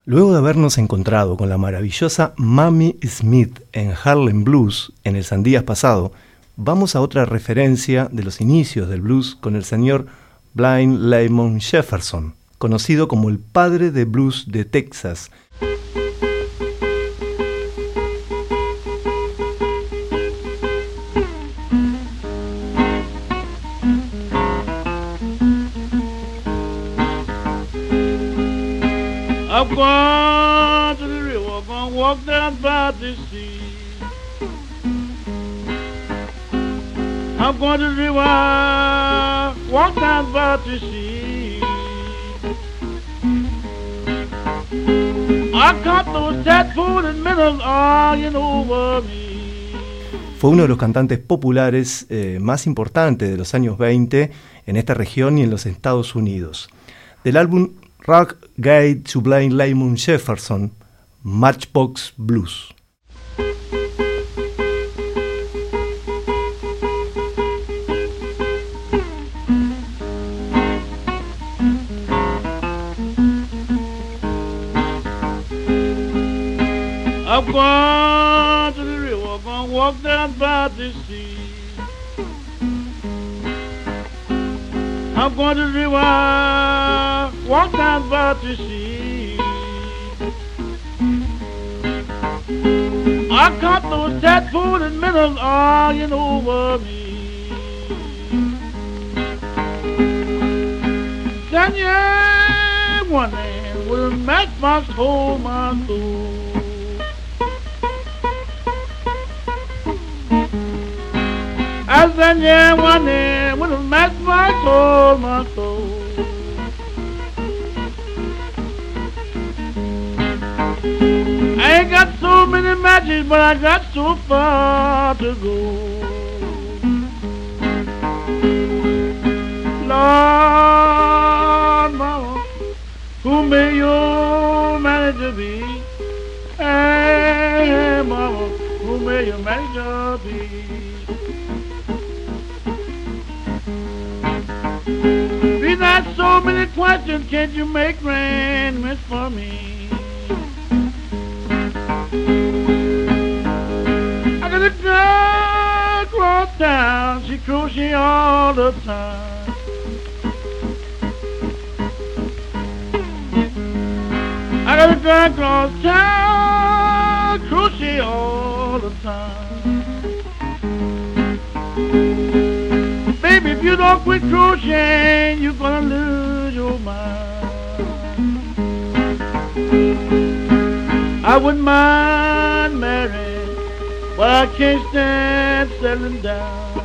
Luego de habernos encontrado con la maravillosa Mamie Smith en Harlem Blues en el Sandías pasado, vamos a otra referencia de los inicios del blues con el señor Blind Lemon Jefferson, conocido como el padre de blues de Texas. I'm going to the river, gonna walk down by the sea. I'm going to the river, walk down by the sea. I caught those tadpoles and minnows arguing over me. Fue uno de los cantantes populares más importantes de los años 20 en esta región y en los Estados Unidos. Del álbum Rock Guide to Blind Lemon Jefferson, Matchbox Blues. I'm going to the river, gonna walk down by the sea. I'm going to the river, walk down by the sea. I caught those tadpoles and minnows arguing over me. Then yeah, one day with a matchbox hold my soul. I said, yeah, one day with a matchbox hold my soul. I ain't got so many matches, but I got so far to go. Lord, mama, who may your manager be? Hey, mama, who may your manager be? Be not so many questions, can't you make arrangements for me? I got a girl across town, she crochet all the time. I got a girl across town, crochet all the time. Baby, if you don't quit crocheting, you're gonna lose your mind. I wouldn't mind marrying, but I can't stand settling down.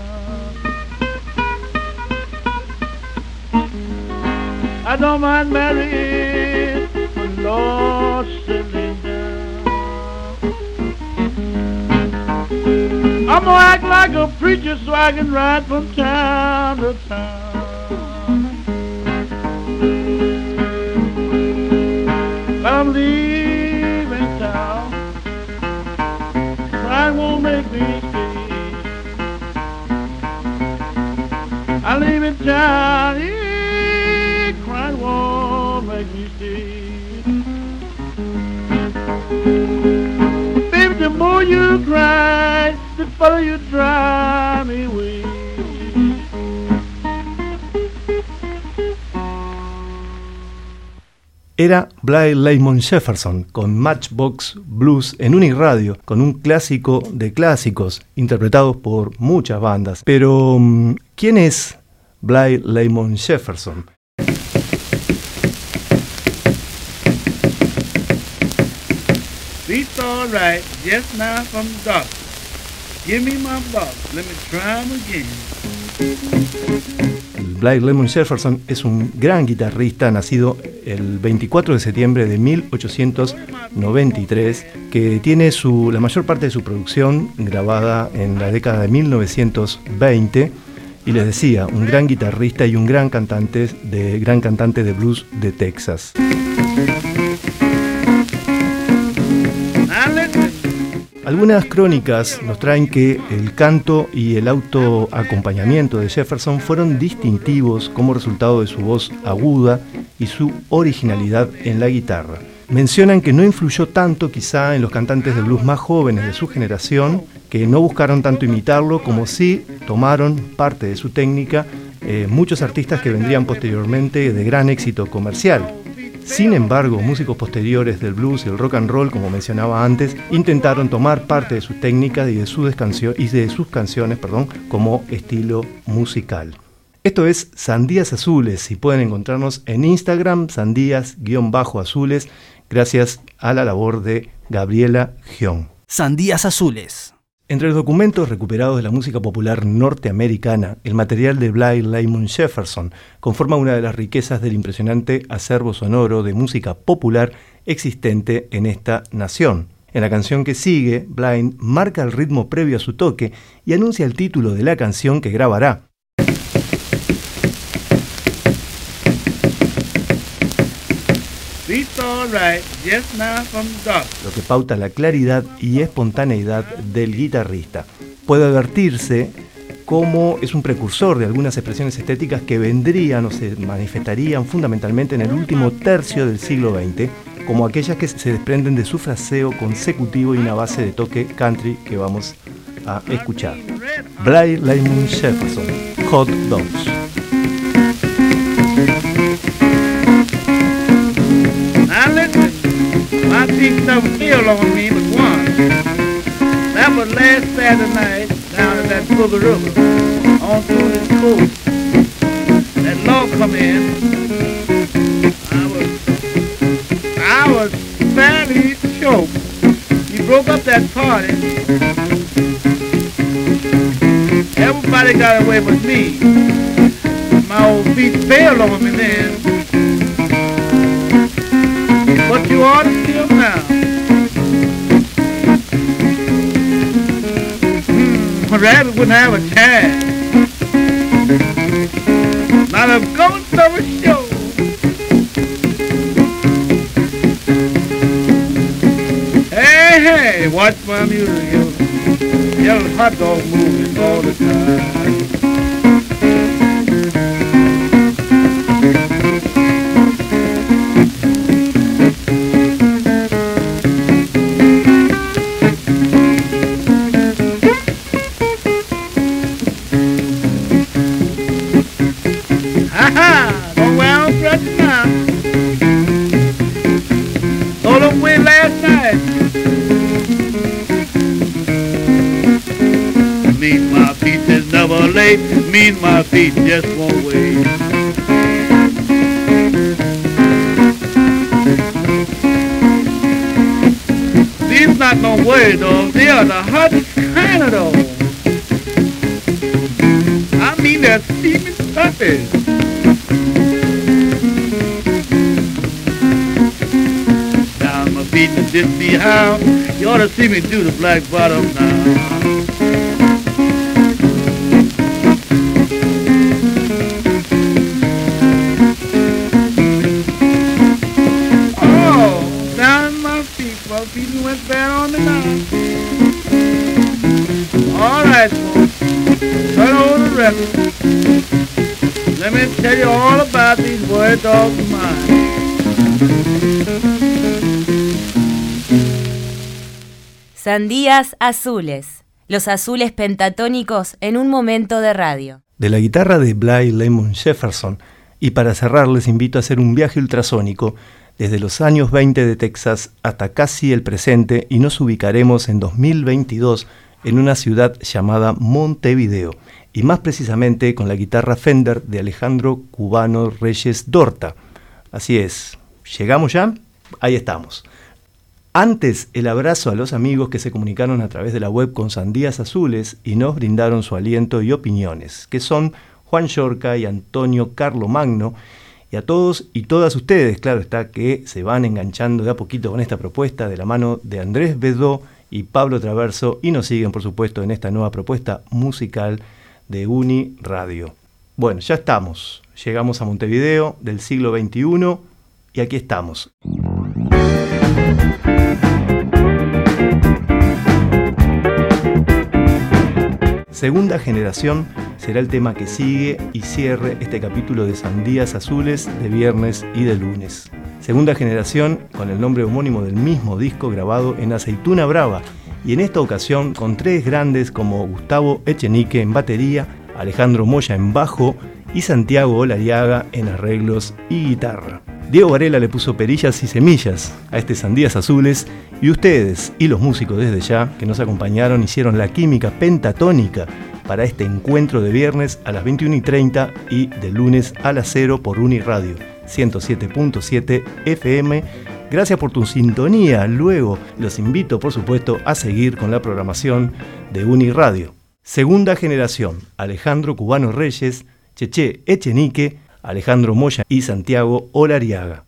I don't mind marrying, but Lord, settling down. I'm gonna act like a preacher so I can ride from town to town. But I'm leaving town, pride won't make me stay. I'm leaving town, yeah, crying won't make me stay. Baby, the more you cry, the further you drive me away. Era Blind Lemon Jefferson con Matchbox Blues en Uniradio, con un clásico de clásicos interpretados por muchas bandas. Pero, ¿quién es Blind Lemon Jefferson? Beats all right, just now from the doctor. Give me my box, let me try 'em again. Blind Lemon Jefferson es un gran guitarrista nacido el 24 de septiembre de 1893 que tiene la mayor parte de su producción grabada en la década de 1920 y les decía, un gran guitarrista y un gran cantante de blues de Texas. Algunas crónicas nos traen que el canto y el autoacompañamiento de Jefferson fueron distintivos como resultado de su voz aguda y su originalidad en la guitarra. mencionan que no influyó tanto quizá en los cantantes de blues más jóvenes de su generación, que no buscaron tanto imitarlo como sí tomaron parte de su técnica muchos artistas que vendrían posteriormente de gran éxito comercial. Sin embargo, músicos posteriores del blues y el rock and roll, como mencionaba antes, intentaron tomar parte de su técnica y de sus canciones como estilo musical. Esto es Sandías Azules, y pueden encontrarnos en Instagram, sandías_azules, gracias a la labor de Gabriela Gion. Sandías Azules. Entre los documentos recuperados de la música popular norteamericana, el material de Bly Lamont Jefferson conforma una de las riquezas del impresionante acervo sonoro de música popular existente en esta nación. En la canción que sigue, Bly marca el ritmo previo a su toque y anuncia el título de la canción que grabará. Lo que pauta la claridad y espontaneidad del guitarrista. Puede advertirse cómo es un precursor de algunas expresiones estéticas que vendrían o se manifestarían fundamentalmente en el último tercio del siglo XX, como aquellas que se desprenden de su fraseo consecutivo y una base de toque country que vamos a escuchar. Bly Lamont Jefferson, Hot Dogs. Now listen, my feet never feel on me but once. That was last Saturday night down at that Booger River on through this coast. That law come in. I was fairly choked. He broke up that party. Everybody got away but me. My old feet failed on me then. But you ought to see them now. A rabbit wouldn't have a chance. Not a ghost of a show. Hey, hey, watch my music. Yellow hot dog moving all the time. Don't wear no dresses now. Told them we last night. Mean my feet is never late. Mean my feet just won't wait. These not no worry dogs. They are the hottest kind of dogs. I mean they're steaming puppies. Down my feet and didn't see how. You ought to see me do the black bottom now. Oh, down my feet went bad on the now. All right, folks, turn over the record. Let me tell you all about these word dogs of mine. Sandías Azules, los azules pentatónicos en un momento de radio. De la guitarra de Bly Lamont Jefferson, y para cerrar les invito a hacer un viaje ultrasónico desde los años 20 de Texas hasta casi el presente, y nos ubicaremos en 2022 en una ciudad llamada Montevideo, y más precisamente con la guitarra Fender de Alejandro Cubano Reyes Dorta. Así es, ¿llegamos ya? Ahí estamos. Antes, el abrazo a los amigos que se comunicaron a través de la web con Sandías Azules y nos brindaron su aliento y opiniones, que son Juan Yorca y Antonio Carlomagno, y a todos y todas ustedes, claro está, que se van enganchando de a poquito con esta propuesta de la mano de Andrés Bedó y Pablo Traverso, y nos siguen, por supuesto, en esta nueva propuesta musical de Uni Radio. Bueno, ya estamos. Llegamos a Montevideo del siglo XXI y aquí estamos. Segunda Generación será el tema que sigue y cierre este capítulo de Sandías Azules de viernes y de lunes. Segunda generación con el nombre homónimo del mismo disco grabado en Aceituna Brava, y en esta ocasión con tres grandes como Gustavo Echenique en batería, Alejandro Moya en bajo y Santiago Olariaga en arreglos y guitarra. Diego Varela le puso perillas y semillas a este Sandías Azules, y ustedes y los músicos desde ya que nos acompañaron hicieron la química pentatónica para este encuentro de viernes a las 21:30 y de lunes a las 0 por Uniradio 107.7 FM. Gracias por tu sintonía. Luego los invito, por supuesto, a seguir con la programación de Uniradio. Segunda generación: Alejandro Cubano Reyes, Cheche Echenique, Alejandro Moya y Santiago Olariaga.